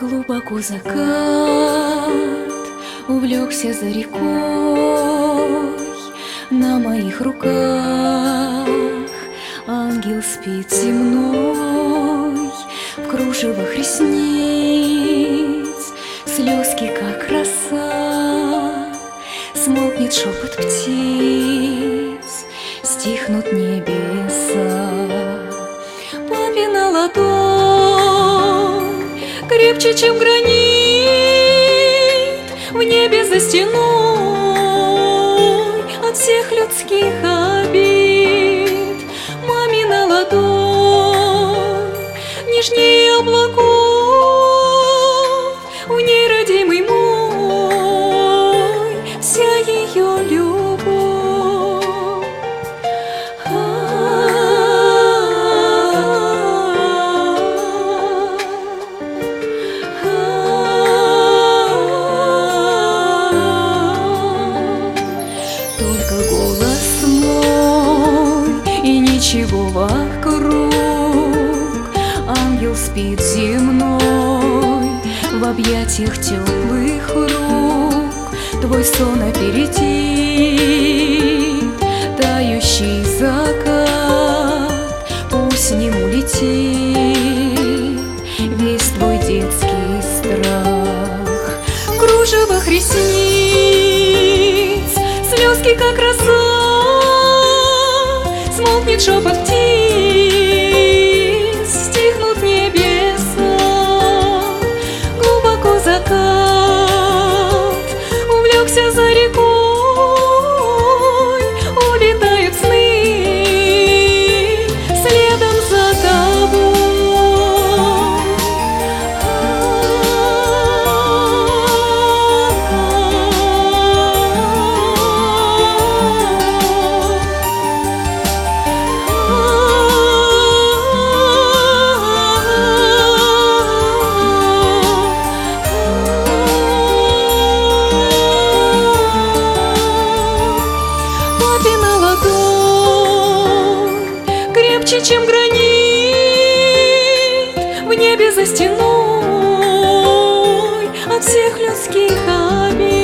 Глубоко закат увлекся за рекой, на моих руках ангел спит земной, в кружевах ресниц слезки, как роса. Смолкнет шепот птиц, стихнут небеса. Папина ладонь крепче, чем гранит, в небе за стеной от всех людских обид. Мамина ладонь нежнее облаков, в ней родимый мой, вся ее любовь. Только голос мой и ничего вокруг. Ангел спит земной в объятиях теплых рук. Твой сон опередит тающий закат. Пусть с ним улетит весь твой детский страх. В кружевах ресниц слезки, как роса. Смолкнет шепот птиц, стихнут небеса. Глубоко закат увлекся за рекой, улетают сны следом за тобой. Папина ладонь крепче, чем гранит, в небе за стеной от всех людских обид.